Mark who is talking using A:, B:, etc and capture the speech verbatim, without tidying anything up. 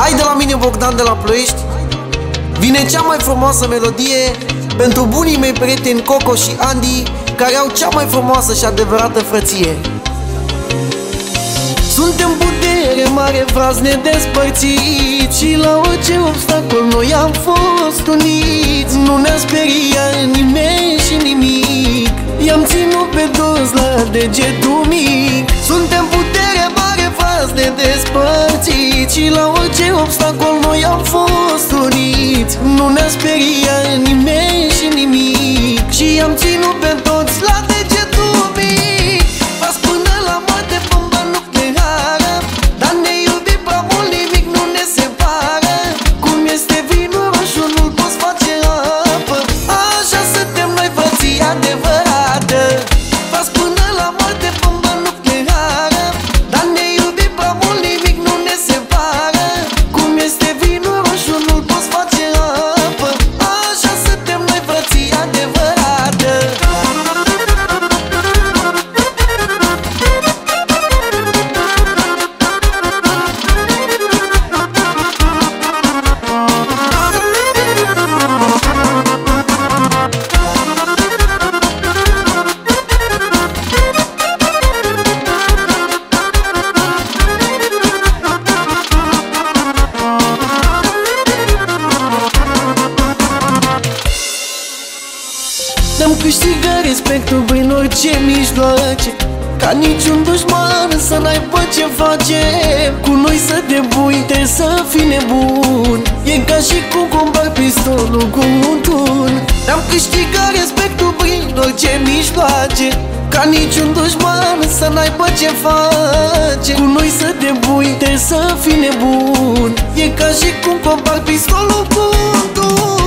A: Hai de la mine, Bogdan de la Ploiești. Vine cea mai frumoasă melodie pentru bunii mei prieteni Coco și Andy, care au cea mai frumoasă și adevărată frăție. Suntem putere mare, frați nedespărțiți, și la orice obstacol noi am fost uniți. Nu ne-a speriat nimeni și nimic, i-am ținut pe toți la degetul mic. Suntem putere mare, frați nedespărțiți, și la orice obstacol noi am fost uniți. Nu ne-a speriat nimeni și nimic, și i-am ținut pe toți la degetul mic. Frați până la moarte, bombă nucleară, dar ne iubim prea mult, nimic nu ne separă. Cum este vinul roșu, nu-l poți face apă, așa suntem noi, frății adevărată. Frați până la moarte, bombă nucleară, dar ne iubim prea mult, nimic nu ne separă. Cum este vinul roșu, nu-l poți face apă, așa suntem noi, frății adevărată. Ne-am câștigat respectul prin orice mijloace, ca niciun dușman să n-aibă ce face. Cu noi să te bui, trebuie să fii nebun, e ca și cum compari pistolul cu un tun. Ne-am câștigat respectul prin orice mijloace, ca niciun dușman să n-aibă ce face. Cu noi să te bui, trebuie să fii nebun, e ca și cum compari pistolul cu un tun.